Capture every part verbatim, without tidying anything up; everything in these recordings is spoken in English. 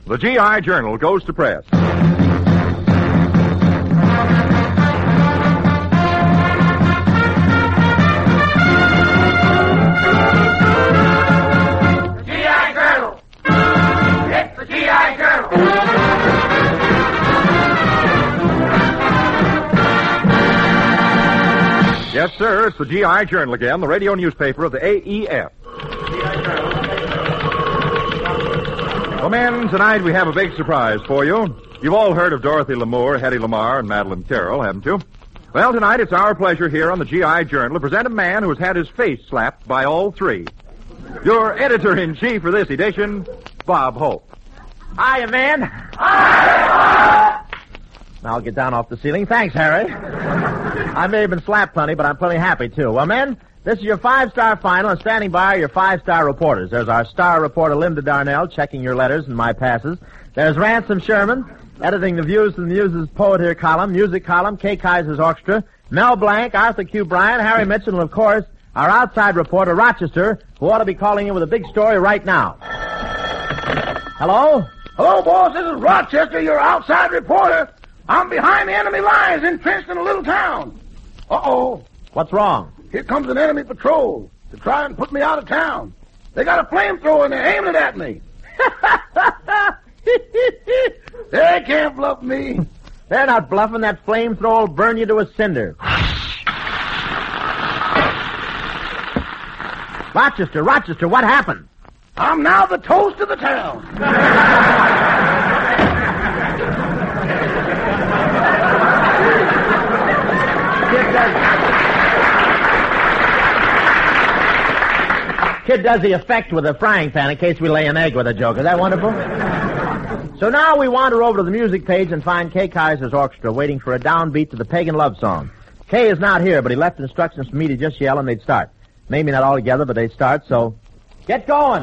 The G I Journal goes to press. Yes, sir, it's the G I Journal again, the radio newspaper of the A E F. Well, men, tonight we have a big surprise for you. You've all heard of Dorothy Lamour, Hedy Lamarr, and Madeline Carroll, haven't you? Well, tonight it's our pleasure here on the G I Journal to present a man who has had his face slapped by all three. Your editor-in-chief for this edition, Bob Hope. Hiya, man. Hiya! I'll get down off the ceiling. Thanks, Harry. I may have been slapped plenty, but I'm plenty happy, too. Well, men, this is your five-star final, and standing by are your five-star reporters. There's our star reporter, Linda Darnell, checking your letters and my passes. There's Ransom Sherman, editing the Views from the Muses Poet Here column, music column, Kay Kaiser's Orchestra, Mel Blanc, Arthur Q. Bryan, Harry Mitchell, and, of course, our outside reporter, Rochester, who ought to be calling in with a big story right now. Hello? Hello, boss. This is Rochester, your outside reporter. I'm behind the enemy lines, entrenched in a little town. Uh-oh. What's wrong? Here comes an enemy patrol to try and put me out of town. They got a flamethrower and they're aiming it at me. They can't bluff me. They're not bluffing. That flamethrower will burn you to a cinder. Rochester, Rochester, what happened? I'm now the toast of the town. Kid does... Kid does the effect with a frying pan in case we lay an egg with a joke. Is that wonderful? So now we wander over to the music page and find Kay Kaiser's Orchestra waiting for a downbeat to the Pagan Love Song. Kay is not here, but he left instructions for me to just yell and they'd start. Maybe not all together, but they'd start, so get going.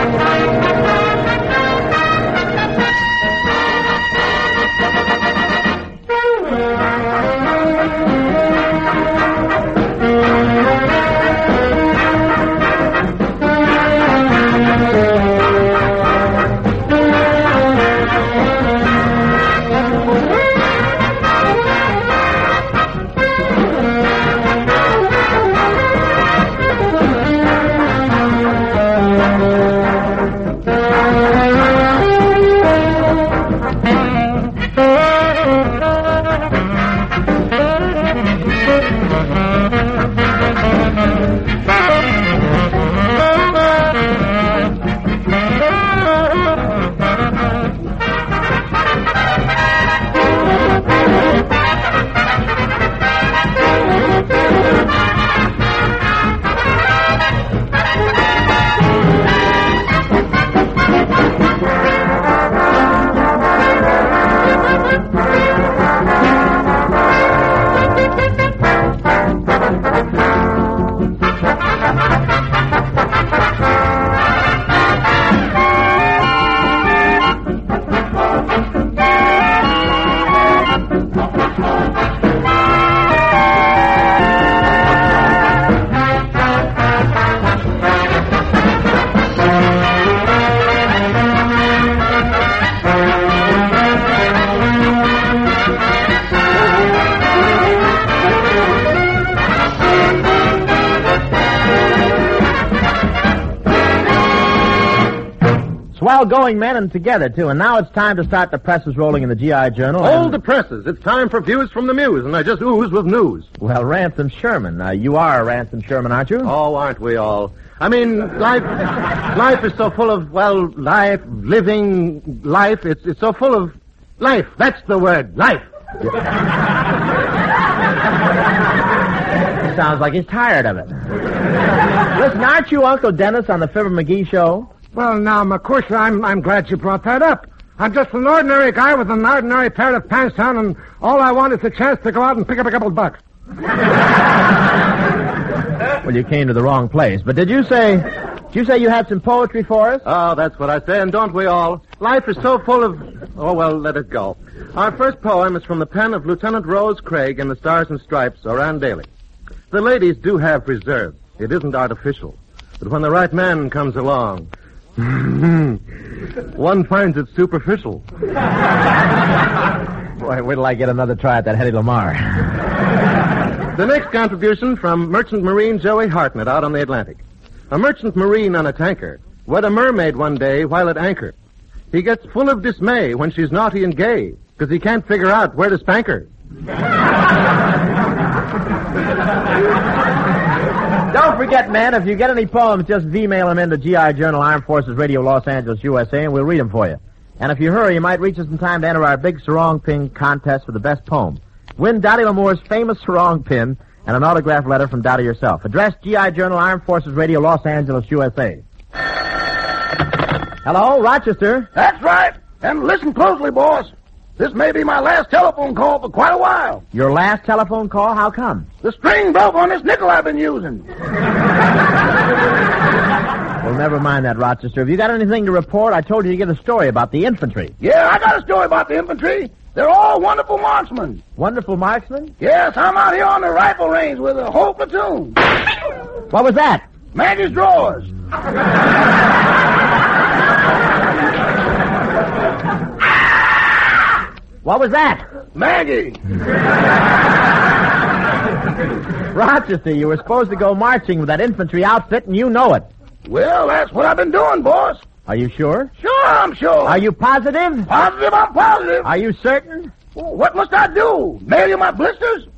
Swell going, men, and together, too. And now it's time to start the presses rolling in the G I Journal. Hold and... the presses. It's time for Views from the Muse, and I just ooze with news. Well, Ransom Sherman. Uh, you are Ransom Sherman, aren't you? Oh, aren't we all? I mean, life life is so full of, well, life, living, life. It's, it's so full of life. That's the word, life. Sounds like he's tired of it. Listen, aren't you Uncle Dennis on the Fibber McGee show? Well, now, McCush, I'm, I'm glad you brought that up. I'm just an ordinary guy with an ordinary pair of pants on, and all I want is a chance to go out and pick up a couple bucks. Well, you came to the wrong place. But did you say, did you say you had some poetry for us? Oh, that's what I say, and don't we all? Life is so full of... Oh, well, let it go. Our first poem is from the pen of Lieutenant Rose Craig in the Stars and Stripes, Oran Daly. The ladies do have reserve. It isn't artificial. But when the right man comes along... One finds it superficial. Boy, wait till I get another try at that Hedy Lamar. The next contribution from Merchant Marine Joey Hartnett out on the Atlantic. A merchant marine on a tanker wed a mermaid one day while at anchor. He gets full of dismay when she's naughty and gay, because he can't figure out where to spank her. Don't forget, man, if you get any poems, just email them into G I Journal, Armed Forces Radio, Los Angeles, U S A, and we'll read them for you. And if you hurry, you might reach us in time to enter our big sarong pin contest for the best poem. Win Dottie Lamour's famous sarong pin and an autographed letter from Dottie herself. Address G I Journal, Armed Forces Radio, Los Angeles, U S A. Hello, Rochester. That's right. And listen closely, boss. This may be my last telephone call for quite a while. Your last telephone call? How come? The string broke on this nickel I've been using. Well, never mind that, Rochester. Have you got anything to report? I told you to get a story about the infantry. Yeah, I got a story about the infantry. They're all wonderful marksmen. Wonderful marksmen? Yes, I'm out here on the rifle range with a whole platoon. What was that? Maggie's drawers. What was that? Maggie. Rochester, you were supposed to go marching with that infantry outfit, and you know it. Well, that's what I've been doing, boss. Are you sure? Sure, I'm sure. Are you positive? Positive, I'm positive. Are you certain? Well, what must I do? Mail you my blisters?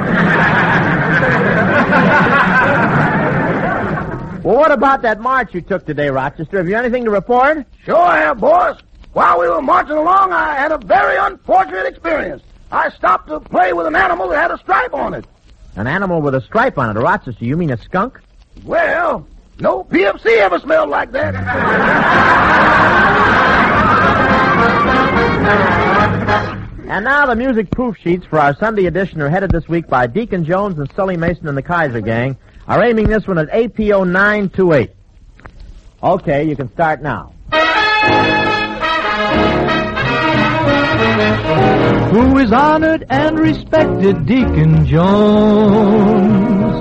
Well, what about that march you took today, Rochester? Have you anything to report? Sure I have, boss. While we were marching along, I had a very unfortunate experience. I stopped to play with an animal that had a stripe on it. An animal with a stripe on it, Rochester. You mean a skunk? Well, no P F C ever smelled like that. And now the music proof sheets for our Sunday edition are headed this week by Deacon Jones and Sully Mason and the Kaiser Gang, are aiming this one at A P O nine two eight. Okay, you can start now. Who is honored and respected, Deacon Jones?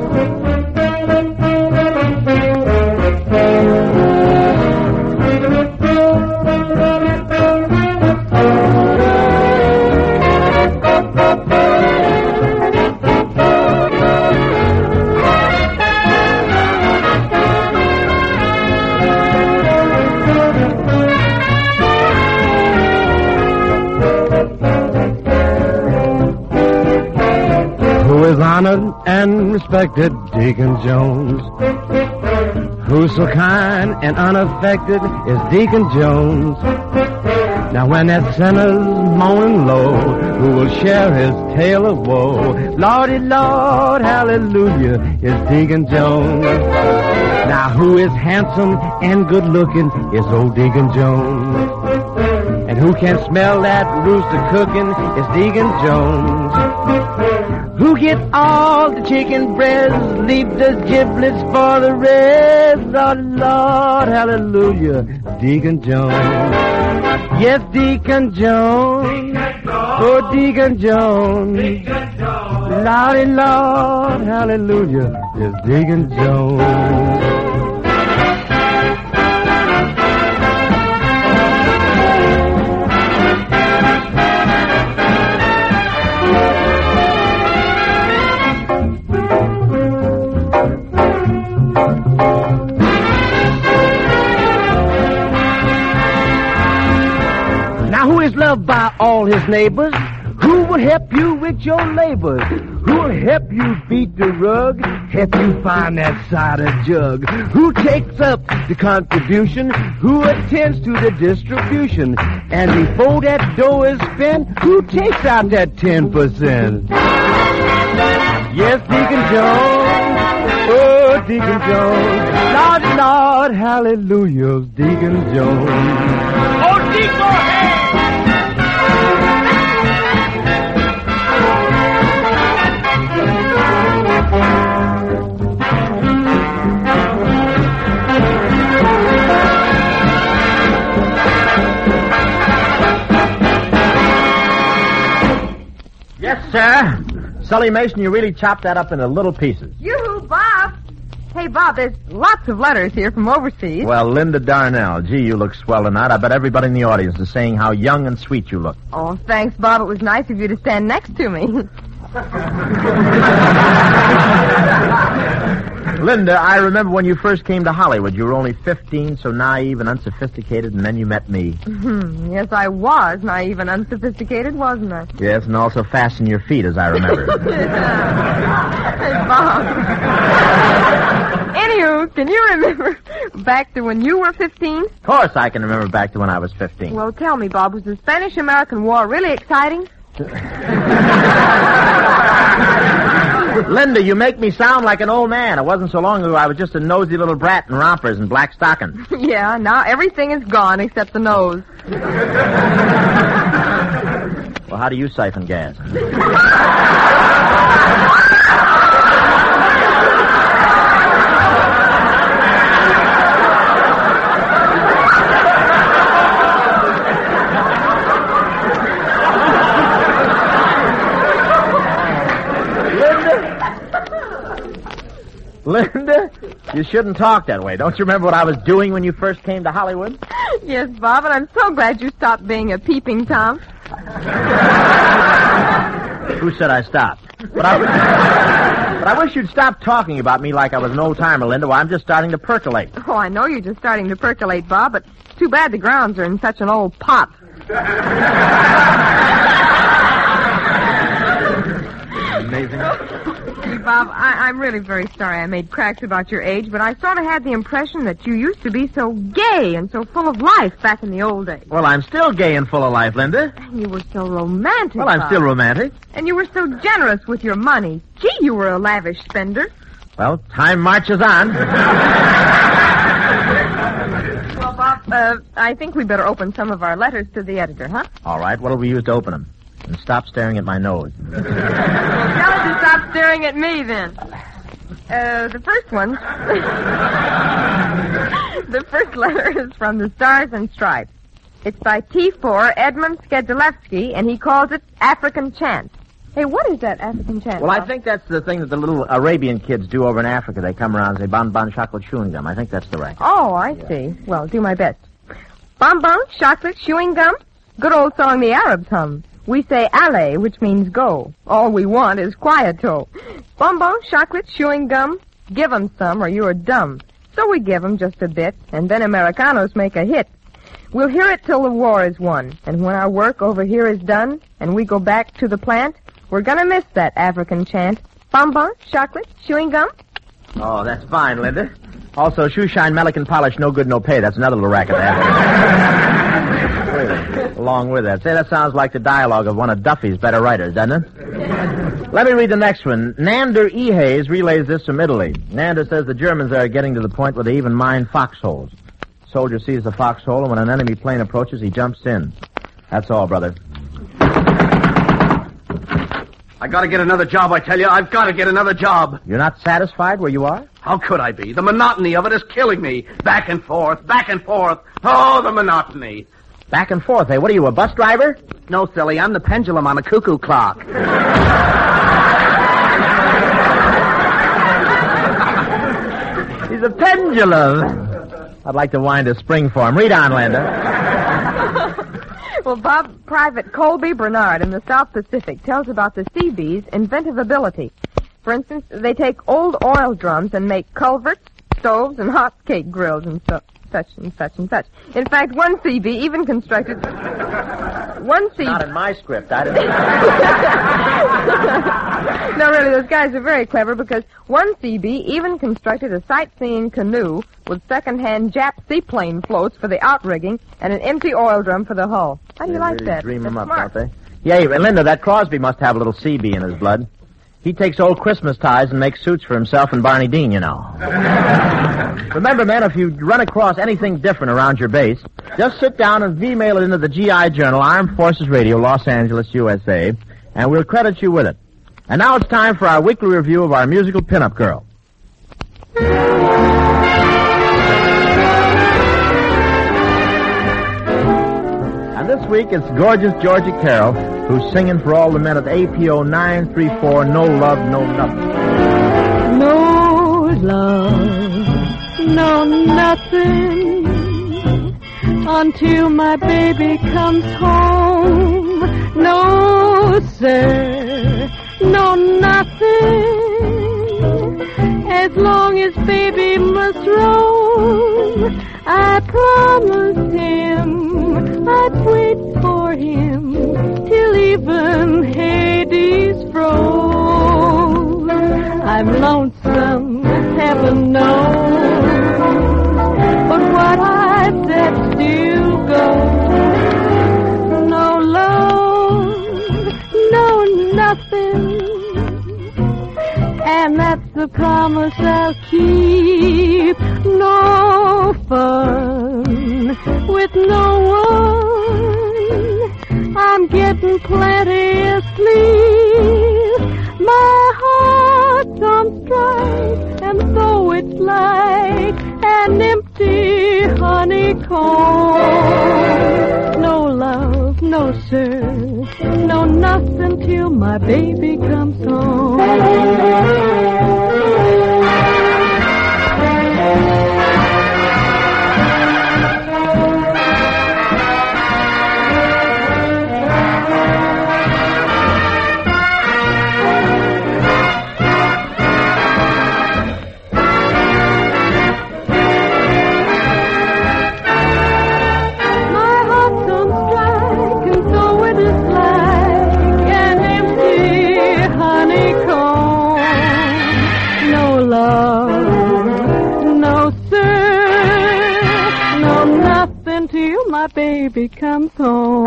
Honored and respected Deacon Jones. Who's so kind and unaffected is Deacon Jones. Now when that sinner's moaning low, who will share his tale of woe? Lordy Lord, hallelujah, is Deacon Jones. Now who is handsome and good looking is old Deacon Jones. And who can smell that rooster cooking is Deacon Jones. Who get all the chicken breasts, leave the giblets for the rest. Oh, Lord, hallelujah, Deacon Jones. Yes, Deacon Jones. Oh, Deacon Jones. Lordy, Lord, hallelujah, yes, Deacon Jones. Loved by all his neighbors, who will help you with your labors, who will help you beat the rug, help you find that cider jug, who takes up the contribution, who attends to the distribution, and before that dough is spent, who takes out that ten percent? Yes, Deacon Jones. Oh, Deacon Jones. Lord, Lord, hallelujah, Deacon Jones. Oh, Deacon, hey! Yes, sir. Sully Mason, you really chopped that up into little pieces. Yoo-hoo, Bob. Hey, Bob, there's lots of letters here from overseas. Well, Linda Darnell, gee, you look swell tonight. I bet everybody in the audience is saying how young and sweet you look. Oh, thanks, Bob. It was nice of you to stand next to me. Linda, I remember when you first came to Hollywood. You were only fifteen, so naive and unsophisticated, and then you met me. Yes, I was naive and unsophisticated, wasn't I? Yes, and also fast in your feet, as I remember. Hey, Bob. Anywho, can you remember back to when you were fifteen? Of course I can remember back to when I was fifteen. Well, tell me, Bob, was the Spanish-American War really exciting? Linda, you make me sound like an old man. It wasn't so long ago I was just a nosy little brat in rompers and black stockings. Yeah, now everything is gone except the nose. Well, how do you siphon gas? Linda, you shouldn't talk that way. Don't you remember what I was doing when you first came to Hollywood? Yes, Bob, and I'm so glad you stopped being a peeping Tom. Who said I stopped? But I, but I wish you'd stop talking about me like I was an old-timer, Linda. Well, I'm just starting to percolate. Oh, I know you're just starting to percolate, Bob, but it's too bad the grounds are in such an old pot. Amazing. Gee, Bob, I, I'm really very sorry I made cracks about your age, but I sort of had the impression that you used to be so gay and so full of life back in the old days. Well, I'm still gay and full of life, Linda. And you were so romantic, Well, I'm Bob. still romantic. And you were so generous with your money. Gee, you were a lavish spender. Well, time marches on. Well, Bob, uh, I think we better open some of our letters to the editor, huh? All right, what'll we use to open them? And stop staring at my nose. Well, tell her to stop staring at me, then. Uh, the first one... the first letter is from the Stars and Stripes. It's by T four Edmund Skedulevsky, and he calls it African Chant. Hey, what is that African Chant? Well, I Bob? think that's the thing that the little Arabian kids do over in Africa. They come around and say, bon bon chocolate chewing gum. I think that's the right. Oh, I see. Well, do my best. Bonbon, chocolate, chewing gum. Good old song the Arabs hum. We say allez, which means go. All we want is quieto. Bonbon, chocolate, chewing gum. Give 'em some or you're dumb. So we give 'em just a bit, and then Americanos make a hit. We'll hear it till the war is won, and when our work over here is done, and we go back to the plant, we're gonna miss that African chant. Bonbon, chocolate, chewing gum. Oh, that's fine, Linda. Also, shoe shine, Melican polish, no good, no pay. That's another little racket there. Along with that. Say, that sounds like the dialogue of one of Duffy's better writers, doesn't it? Let me read the next one. Nander E. Hayes relays this from Italy. Nander says the Germans are getting to the point where they even mine foxholes. Soldier sees the foxhole, and when an enemy plane approaches, he jumps in. That's all, brother. I gotta get another job, I tell you. I've gotta get another job. You're not satisfied where you are? How could I be? The monotony of it is killing me. Back and forth, back and forth. Oh, the monotony. Back and forth, eh? What are you, a bus driver? No, silly, I'm the pendulum on a cuckoo clock. He's a pendulum. I'd like to wind a spring for him. Read on, Linda. Well, Bob, Private Colby Bernard in the South Pacific tells about the Seabees' inventive ability. For instance, they take old oil drums and make culverts, stoves, and hot cake grills and so, such and such and such. In fact, one C B even constructed... One C B... Not in my script. I didn't... No, really, those guys are very clever because one C B even constructed a sightseeing canoe with second-hand Jap seaplane floats for the outrigging and an empty oil drum for the hull. How do you They like really that? dream That's them up, smart. don't they? Yeah, and Linda, that Crosby must have a little C B in his blood. He takes old Christmas ties and makes suits for himself and Barney Dean, you know. Remember, men, if you run across anything different around your base, just sit down and V-mail it into the G I Journal, Armed Forces Radio, Los Angeles, U S A, and we'll credit you with it. And now it's time for our weekly review of our musical pinup girl. And this week it's gorgeous Georgia Carroll who's singing for all the men of A P O nine three four, No Love, No Nothing. No love, no nothing, until my baby comes home. No, sir, no nothing, as long as baby must roam. I promised him I'd wait for him till even Hades froze. I'm lonesome, heaven knows, but what I said still goes. No love, no nothing, and that's the promise I'll keep. No fun with no one, I'm getting plenty of sleep. My heart's on strike, and so it's like an empty honeycomb. No love, no sir, no nothing till my baby comes home. My baby comes home.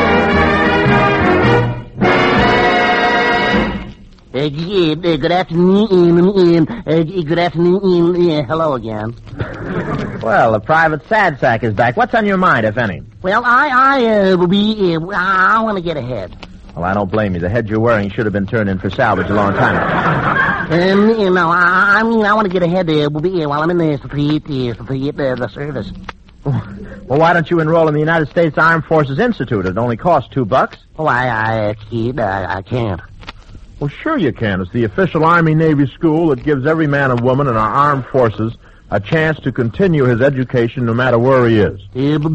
Uh, yeah, uh, good afternoon. Uh, good afternoon. Uh, hello again. Well, the private sad sack is back. What's on your mind, if any? Well, I, I, uh, will be, uh, I want to get ahead. Well, I don't blame you. The head you're wearing should have been turned in for salvage a long time ago. Um, you know, I, I mean, I want to get ahead uh, will be, uh, while I'm in the street, uh, the, the service. Well, why don't you enroll in the United States Armed Forces Institute? It only costs two bucks. Oh, I, I, kid, I, I can't. Well, sure you can. It's the official Army-Navy school that gives every man and woman in our armed forces a chance to continue his education no matter where he is.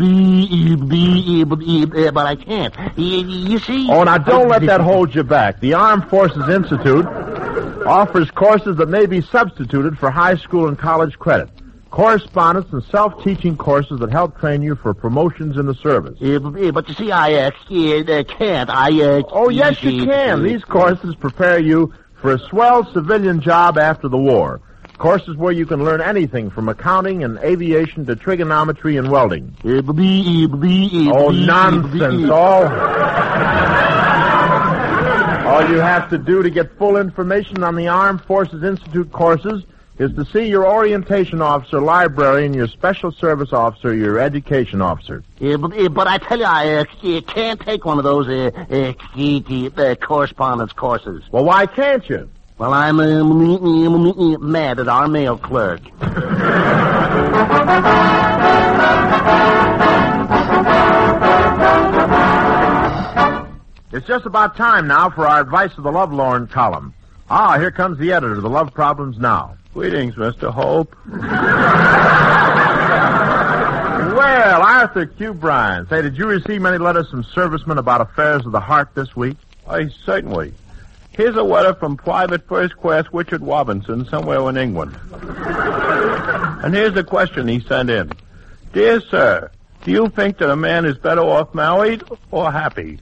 But I can't. You see... Oh, now don't let that hold you back. The Armed Forces Institute offers courses that may be substituted for high school and college credit. Correspondence and self-teaching courses that help train you for promotions in the service. Uh, but you see, I uh, can't. I uh, Oh, yes, you can. These courses prepare you for a swell civilian job after the war. Courses where you can learn anything from accounting and aviation to trigonometry and welding. Uh, oh, nonsense. All, all you have to do to get full information on the Armed Forces Institute courses is to see your orientation officer, librarian, your special service officer, your education officer. Yeah, but, uh, but I tell you, I uh, can't take one of those uh, uh, uh, correspondence courses. Well, why can't you? Well, I'm uh, mad at our mail clerk. It's just about time now for our Advice of the Lovelorn column. Ah, here comes the editor of the Love Problems Now. Greetings, Mister Hope. Well, Arthur Q. Bryan, say, did you receive many letters from servicemen about affairs of the heart this week? I certainly. Here's a letter from Private First Class Richard Robinson, somewhere in England. And here's the question he sent in. Dear sir, do you think that a man is better off married or happy?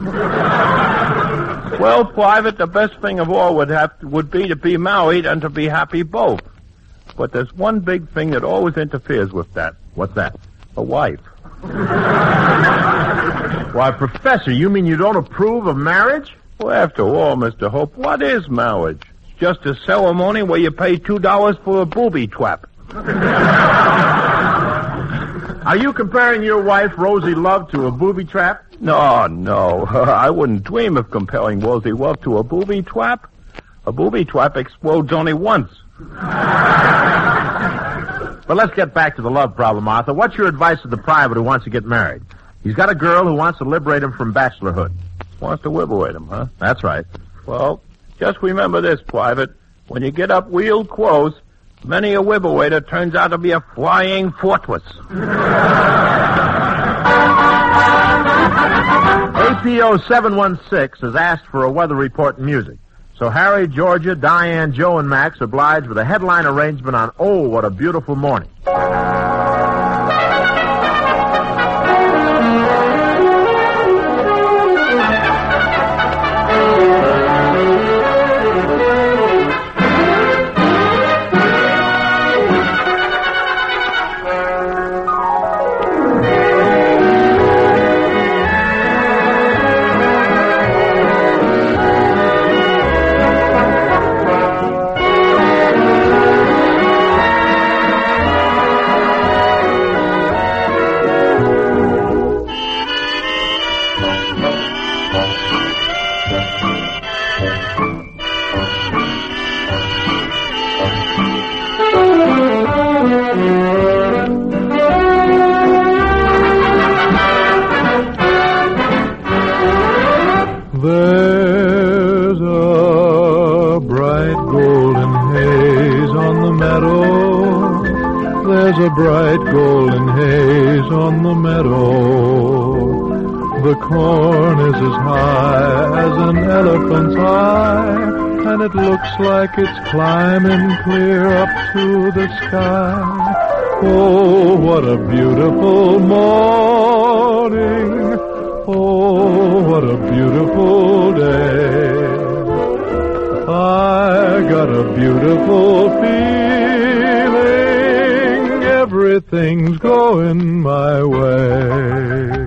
Well, Private, the best thing of all would have would be to be married and to be happy both. But there's one big thing that always interferes with that. What's that? A wife. Why, Professor, you mean you don't approve of marriage? Well, after all, Mister Hope, what is marriage? It's just a ceremony where you pay two dollars for a booby trap. Are you comparing your wife, Rosie Love, to a booby trap? No, no. I wouldn't dream of comparing Rosie Love to a booby trap. A booby trap explodes only once. But let's get back to the love problem, Arthur. What's your advice to the private who wants to get married? He's got a girl who wants to liberate him from bachelorhood. Wants to liberate him, huh? That's right. Well, just remember this, Private. When you get up real close, Many a whippoorwill turns out to be a flying fortress. A P O seven one six has asked for a weather report and music. So Harry, Georgia, Diane, Joe, and Max oblige with a headline arrangement on Oh, What a Beautiful Morning. There's a bright golden haze on the meadow. There's a bright golden haze on the meadow. The corn is as high as an elephant's eye, and it looks like it's climbing clear up to the sky. Oh, what a beautiful morning. Oh, what a beautiful day. I got a beautiful feeling. Everything's going my way.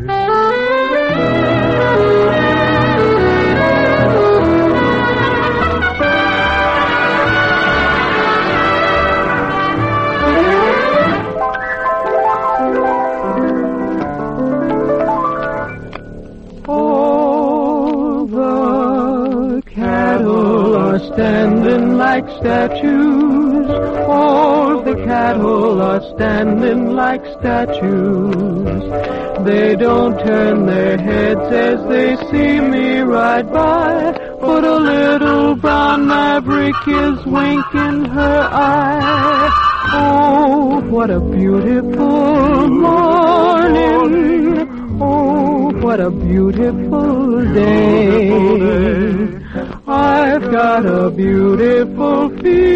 Standing like statues, all the cattle are standing like statues. They don't turn their heads as they see me ride by, but a little brown maverick is winking her eye. Oh, what a beautiful morning. Oh, what a beautiful day. I've got a beautiful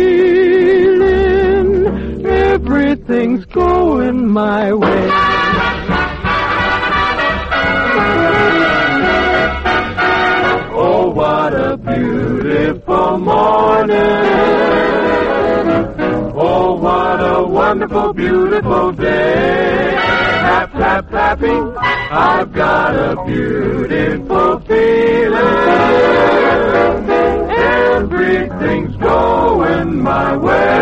feeling. Everything's going my way. Oh, what a beautiful morning. Oh, what a wonderful, beautiful day. Tap, tap, tapping. I've got a beautiful feeling. Everything's going my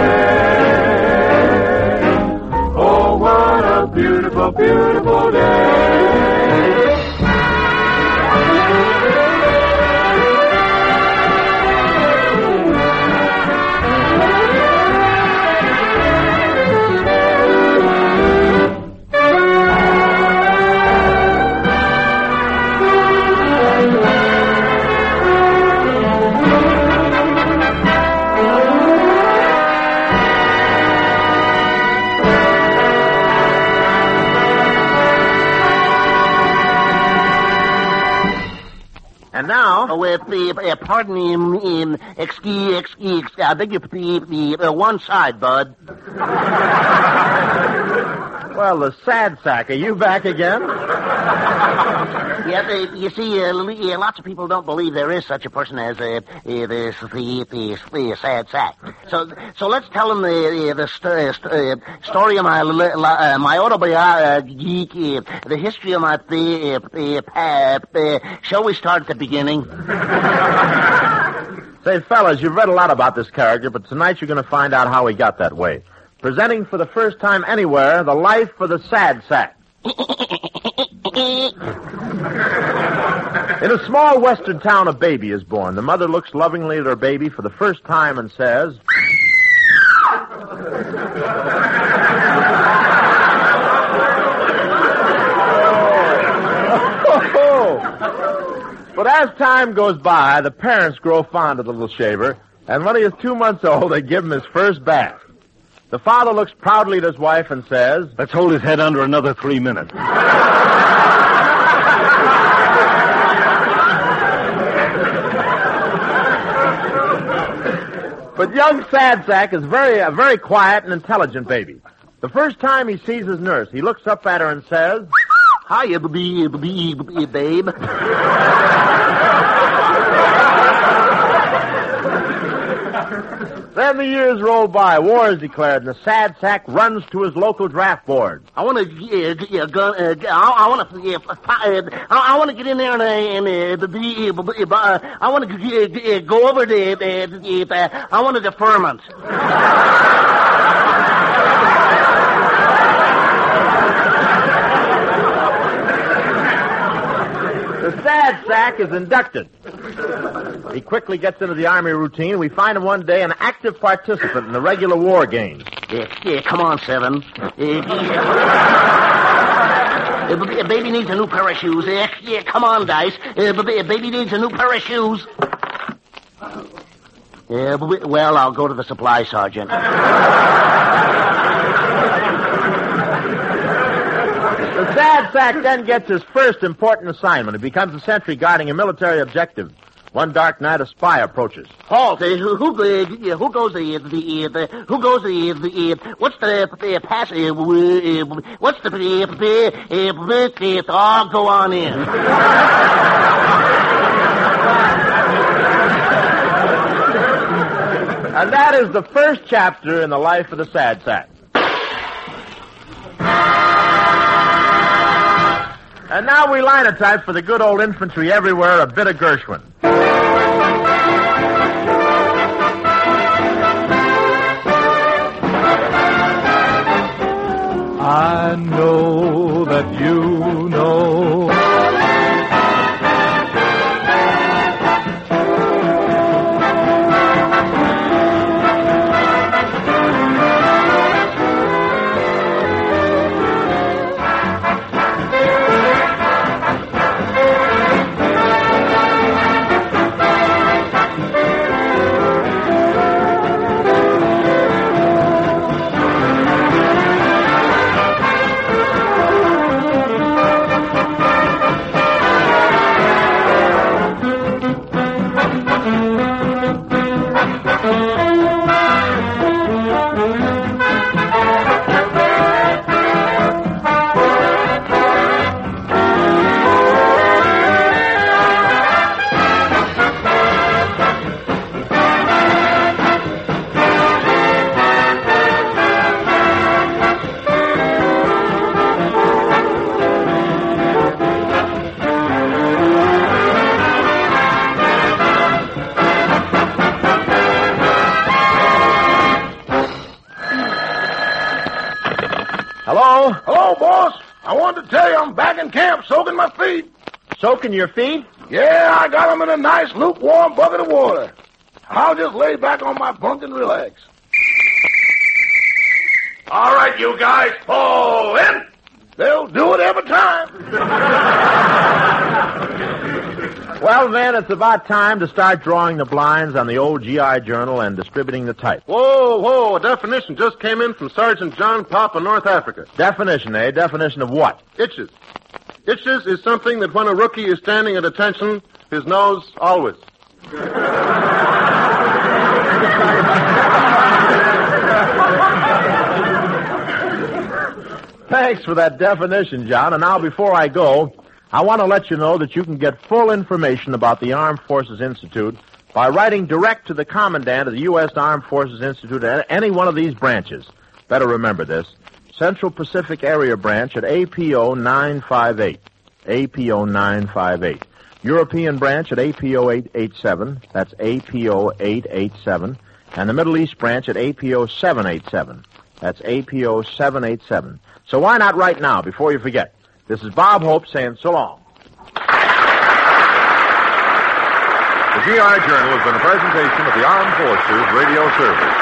way. Oh, what a beautiful, beautiful day. And now, oh, uh, uh, pardon me, um, excuse, excuse, I beg your pardon, uh, one side, bud. Well, the sad sack, are you back again? Yeah, uh, you see, uh, lots of people don't believe there is such a person as uh, uh, the, the, the, the sad sack. So, so let's tell them the the st- uh, story of my uh, my autobiography, uh, the history of my uh, uh, uh, shall we start at the beginning? Say, fellas, you've read a lot about this character, but tonight you're going to find out how he got that way. Presenting for the first time anywhere, the life of the sad sack. In a small western town, a baby is born. The mother looks lovingly at her baby for the first time and says... But as time goes by, the parents grow fond of the little shaver, and when he is two months old, they give him his first bath. The father looks proudly at his wife and says, "Let's hold his head under another three minutes." But young Sad Sack is very, a very quiet and intelligent baby. The first time he sees his nurse, he looks up at her and says, "Hiya, baby, baby, baby, babe." Then the years roll by, war is declared, and the Sad Sack runs to his local draft board. I want to, uh, uh, go, uh, I, I want to, uh, uh, I, I want to get in there and, uh, and uh, be, uh, uh, I want to uh, go over the, uh, uh, I want to deferment. The Sad Sack is inducted. He quickly gets into the Army routine. We find him one day an active participant in the regular war games. Yeah, yeah, come on, Seven. Uh, yeah. uh, baby needs a new pair of shoes. Uh, yeah, come on, Dice. Uh, baby needs a new pair of shoes. Yeah, well, I'll go to the supply sergeant. The Sad Sack then gets his first important assignment. He becomes a sentry guarding a military objective. One dark night, a spy approaches. Halt! Uh, who, who, uh, who goes the, the, the, who goes the, the, what's the, the pass, uh, what's the, the, oh, go on in. And that is the first chapter in the life of the Sad Sack. And now we linotype for the good old infantry everywhere a bit of Gershwin. I know that you know Hello? Hello, boss. I wanted to tell you I'm back in camp soaking my feet. Soaking your feet? Yeah, I got them in a nice lukewarm bucket of water. I'll just lay back on my bunk and relax. All right, you guys, pull in. They'll do it every time. Well, then, it's about time to start drawing the blinds on the old G I Journal and distributing the type. Whoa, whoa, a definition just came in from Sergeant John Pop of North Africa. Definition, eh? Definition of what? Itches. Itches is something that when a rookie is standing at attention, his nose always. Thanks for that definition, John. And now, before I go, I want to let you know that you can get full information about the Armed Forces Institute by writing direct to the Commandant of the U S Armed Forces Institute at any one of these branches. Better remember this. Central Pacific Area Branch at A P O nine five eight. A P O nine five eight. European Branch at A P O eight eight seven. That's A P O eight eight seven. And the Middle East Branch at A P O seven eight seven. That's A P O seven eight seven. So why not right now, before you forget? This is Bob Hope saying so long. The G I Journal has been a presentation of the Armed Forces Radio Service.